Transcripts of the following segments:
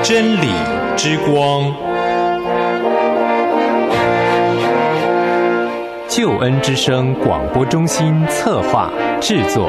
真理之光，救恩之声广播中心策划制作。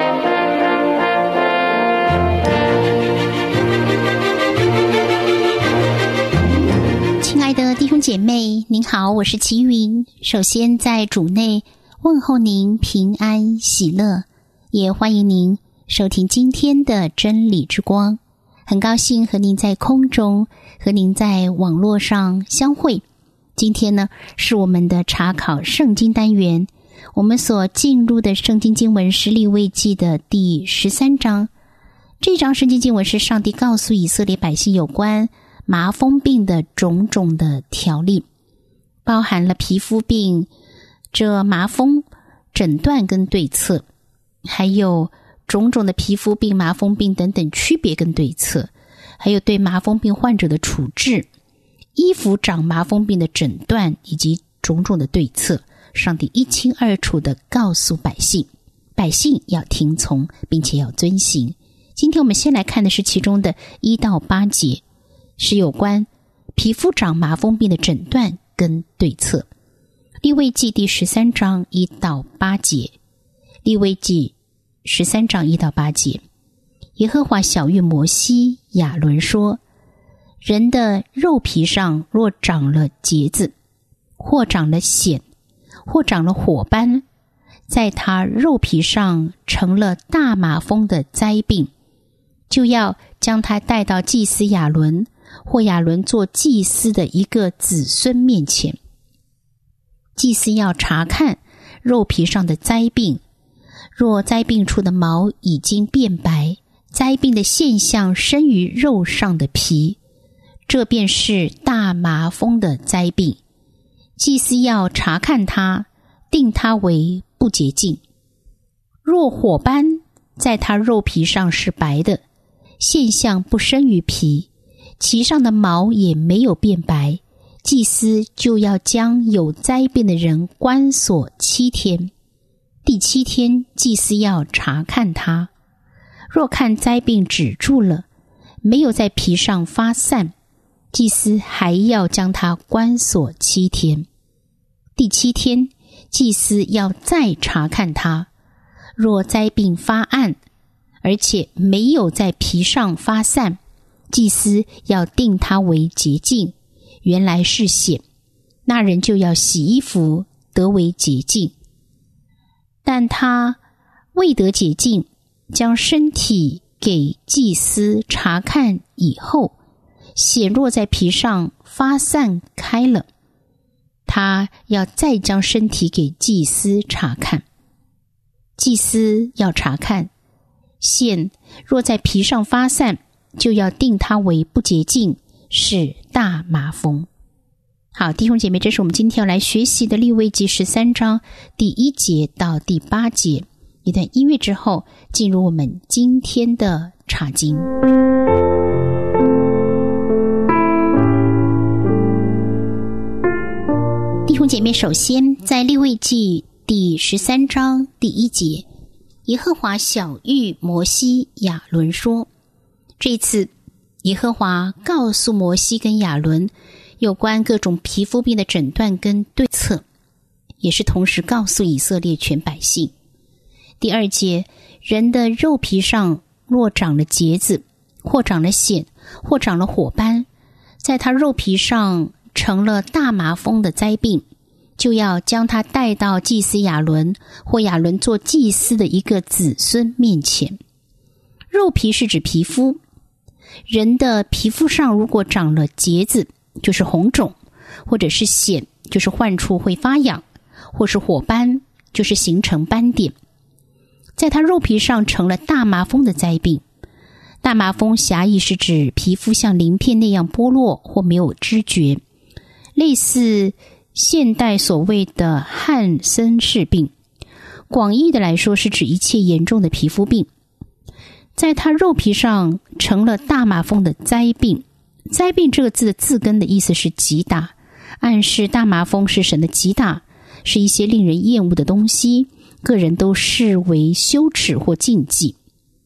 亲爱的弟兄姐妹，您好，我是齐云。首先在主内问候您平安喜乐，也欢迎您收听今天的真理之光。很高兴和您在空中，和您在网络上相会。今天呢，是我们的查考圣经单元，我们所进入的圣经经文是利未记的第13章。这章圣经经文是上帝告诉以色列百姓有关麻风病的种种的条例，包含了皮肤病、这麻风诊断跟对策，还有种种的皮肤病、麻风病等等区别跟对策，还有对麻风病患者的处置，衣服长麻风病的诊断，以及种种的对策。上帝一清二楚地告诉百姓，百姓要听从并且要遵行。今天我们先来看的是其中的1到8节，是有关皮肤长麻风病的诊断跟对策。利未记第13章1到8节，利未记13章1到8节，耶和华晓谕摩西、亚伦说：人的肉皮上若长了结子，或长了癣，或长了火斑，在他肉皮上成了大麻风的灾病，就要将他带到祭司亚伦或亚伦做祭司的一个子孙面前。祭司要查看肉皮上的灾病，若灾病处的毛已经变白，灾病的现象生于肉上的皮，这便是大麻风的灾病。祭司要查看它，定它为不洁净。若火斑在它肉皮上是白的，现象不生于皮，其上的毛也没有变白，祭司就要将有灾病的人关锁7天。第7天，祭司要查看他，若看灾病止住了，没有在皮上发散，祭司还要将他关锁7天。第7天，祭司要再查看他，若灾病发暗，而且没有在皮上发散，祭司要定他为洁净，原来是癣，那人就要洗衣服，得为洁净。但他未得洁净，将身体给祭司查看以后，癣若在皮上发散开了，他要再将身体给祭司查看。祭司要查看，癣若在皮上发散，就要定他为不洁净，是大麻风。好，弟兄姐妹，这是我们今天要来学习的利未记13章第1节到第8节。一段音乐之后，进入我们今天的查经。弟兄姐妹，首先在利未记第13章第1节，耶和华晓谕摩西、亚伦说，这次耶和华告诉摩西跟亚伦有关各种皮肤病的诊断跟对策，也是同时告诉以色列全百姓。第2节，人的肉皮上若长了结子，或长了癣，或长了火斑，在他肉皮上成了大麻风的灾病，就要将他带到祭司亚伦或亚伦做祭司的一个子孙面前。肉皮是指皮肤，人的皮肤上如果长了结子，就是红肿，或者是癣，就是患处会发痒，或是火斑，就是形成斑点，在他肉皮上成了大麻风的灾病。大麻风狭义是指皮肤像鳞片那样剥落或没有知觉，类似现代所谓的汉森氏病。广义的来说，是指一切严重的皮肤病。在他肉皮上成了大麻风的灾病。灾病这个字的字根的意思是击打，暗示大麻风是神的击打，是一些令人厌恶的东西，个人都视为羞耻或禁忌。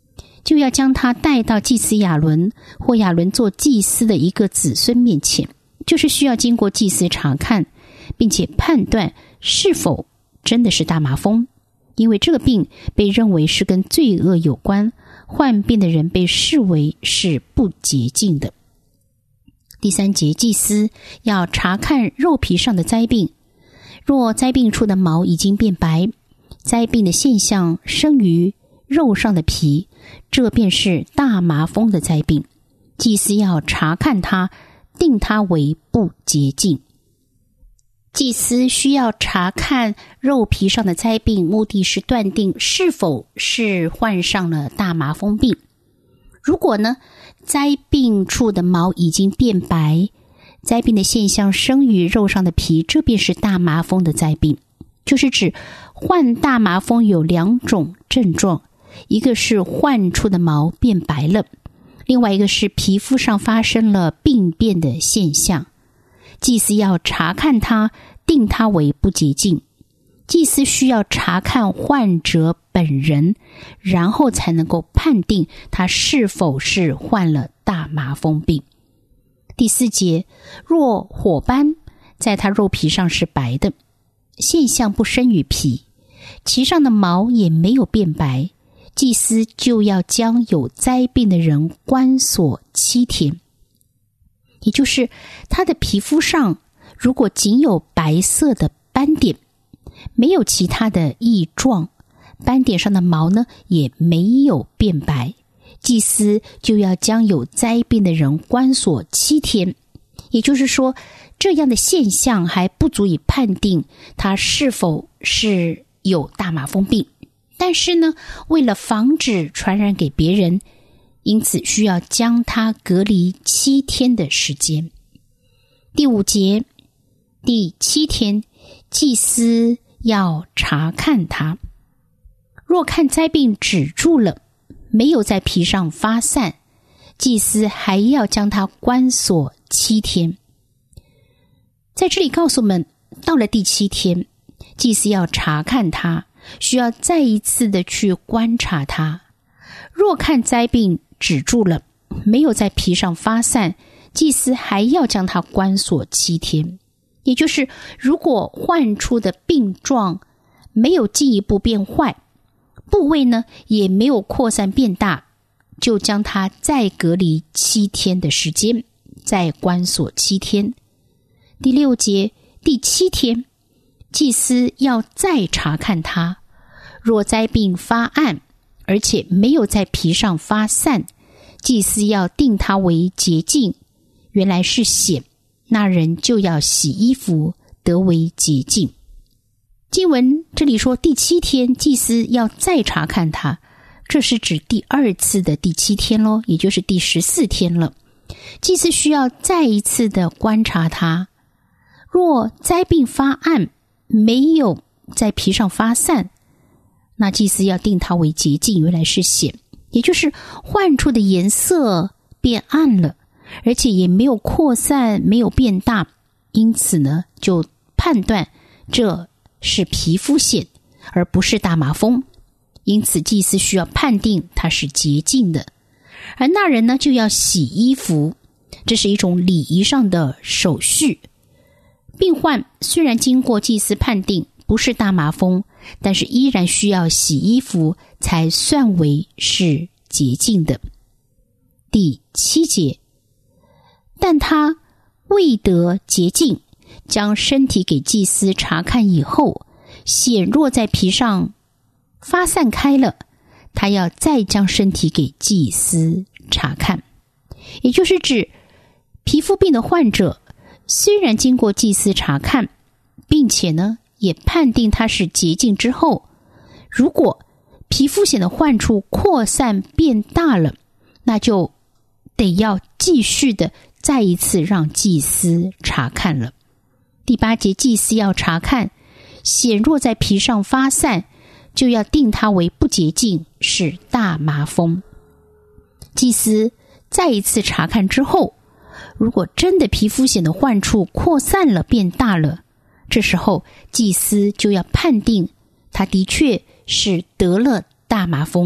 就要将他带到祭司亚伦或亚伦做祭司的一个子孙面前，就是需要经过祭司查看，并且判断是否真的是大麻风，因为这个病被认为是跟罪恶有关，患病的人被视为是不洁净的。第3节，祭司要查看肉皮上的灾病，若灾病处的毛已经变白，灾病的现象生于肉上的皮，这便是大麻风的灾病，祭司要查看它，定它为不洁净。祭司需要查看肉皮上的灾病，目的是断定是否是患上了大麻风病。如果呢，灾病处的毛已经变白，灾病的现象生于肉上的皮，这便是大麻风的灾病。就是指患大麻风有2种症状，一个是患处的毛变白了，另外一个是皮肤上发生了病变的现象。祭司要查看它，定它为不洁净。祭司需要查看患者本人，然后才能够判定他是否是患了大麻风病。第4节，若火斑在他肉皮上是白的，现象不生于皮，其上的毛也没有变白，祭司就要将有灾病的人关锁7天。也就是他的皮肤上如果仅有白色的斑点，没有其他的异状，斑点上的毛呢也没有变白，祭司就要将有灾病的人关锁7天。也就是说，这样的现象还不足以判定他是否是有大麻风病，但是呢，为了防止传染给别人，因此需要将他隔离7天的时间。第5节，第7天，祭司要查看他，若看灾病止住了，没有在皮上发散，祭司还要将他关锁7天。在这里告诉我们，到了第7天，祭司要查看他，需要再一次的去观察他。若看灾病止住了，没有在皮上发散，祭司还要将他关锁7天。也就是如果患处的病状没有进一步变坏，部位呢也没有扩散变大，就将他再隔离7天的时间，再关锁7天。第6节，第7天，祭司要再查看他，若灾病发暗，而且没有在皮上发散，祭司要定他为洁净，原来是癣，那人就要洗衣服，得为洁净。经文这里说第7天，祭司要再查看他，这是指第2次的第7天咯，也就是第14天了。祭司需要再一次的观察他，若灾病发暗，没有在皮上发散，那祭司要定他为洁净，原来是癣，也就是患处的颜色变暗了，而且也没有扩散，没有变大，因此呢，就判断这是皮肤癣，而不是大麻风，因此祭司需要判定它是洁净的。而那人呢，就要洗衣服，这是一种礼仪上的手续。病患虽然经过祭司判定不是大麻风，但是依然需要洗衣服才算为是洁净的。第7节，但他未得洁净，将身体给祭司查看以后，癣若在皮上发散开了，他要再将身体给祭司查看。也就是指皮肤病的患者虽然经过祭司查看，并且呢也判定他是洁净之后，如果皮肤癣的患处扩散变大了，那就得要继续的再一次让祭司查看了。第8节，祭司要查看，癣若在皮上发散，就要定它为不洁净，是大麻风。祭司再一次查看之后，如果真的皮肤癣的患处扩散了变大了，这时候祭司就要判定他的确是得了大麻风，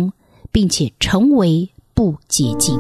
并且成为不洁净。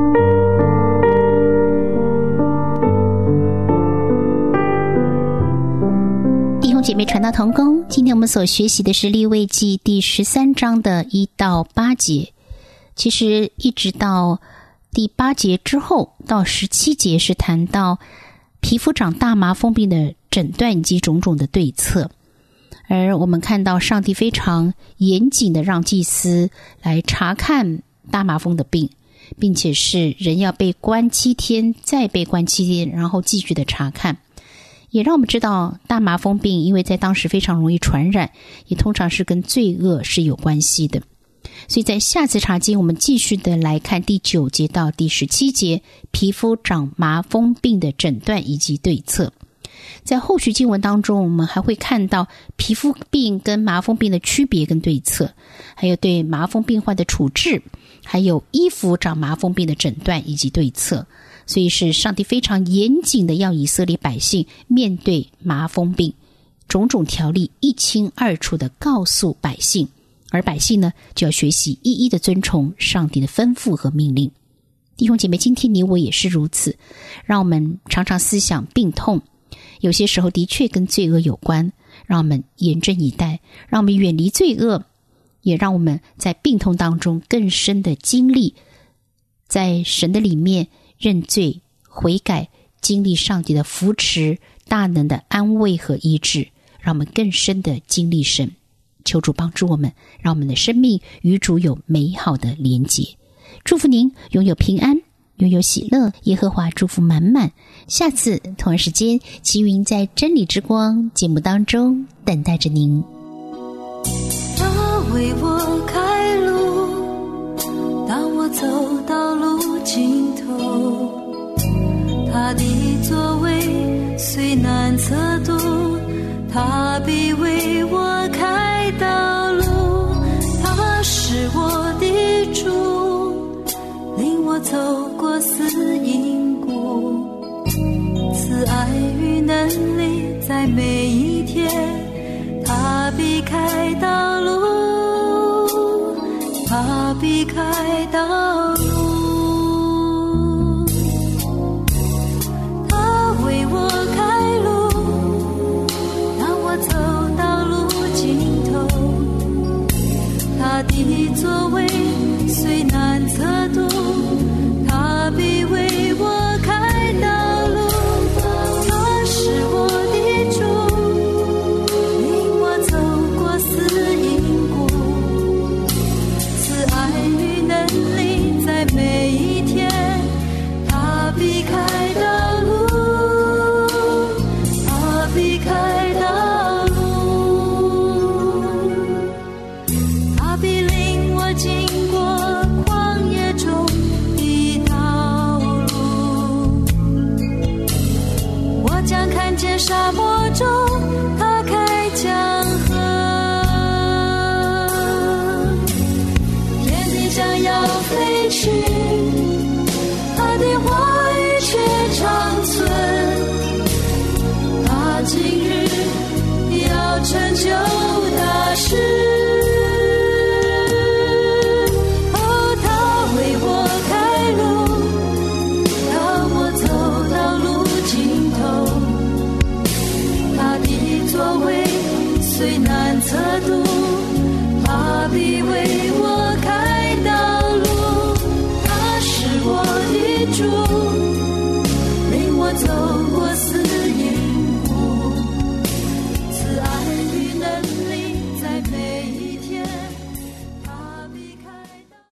弟兄姐妹传道同工，今天我们所学习的是利未记第13章的1到8节。其实一直到第8节之后到17节是谈到皮肤长大麻风病的诊断以及种种的对策。而我们看到上帝非常严谨的让祭司来查看大麻风的病，并且是人要被关7天，再被关7天，然后继续的查看。也让我们知道大麻风病因为在当时非常容易传染，也通常是跟罪恶是有关系的。所以在下次查经，我们继续的来看第9节到第17节皮肤长麻风病的诊断以及对策。在后续经文当中，我们还会看到皮肤病跟麻风病的区别跟对策，还有对麻风病患的处置，还有衣服长麻风病的诊断以及对策。所以是上帝非常严谨的要以色列百姓面对麻风病，种种条例一清二楚的告诉百姓，而百姓呢就要学习一一的遵从上帝的吩咐和命令。弟兄姐妹，今天你我也是如此，让我们常常思想病痛，有些时候的确跟罪恶有关，让我们严阵以待，让我们远离罪恶，也让我们在病痛当中更深的经历在神的里面认罪悔改，经历上帝的扶持，大能的安慰和医治，让我们更深的经历神。求主帮助我们，让我们的生命与主有美好的连结。祝福您拥有平安，拥有喜乐，耶和华祝福满满。下次同一时间，齐云在真理之光节目当中等待着您。 他为我开路，当我走到路尽头，他的作为虽难测度，他必为我开道路。他是我的主，领我走过死荫谷，慈爱与能力在每一天，他必开道路，他必开道路。他为我开路，当我走到路尽头，他的作为虽难测度，他必为我开道路。他是我的主，领我走过死荫谷，慈爱与能力在每一天，他必开道路，他必开道路。他必领我经过旷野中的道路，我将看见沙漠中他开江河，天地将要废去，他的话语却长存，他今日要成就大事。虽难测度，他必为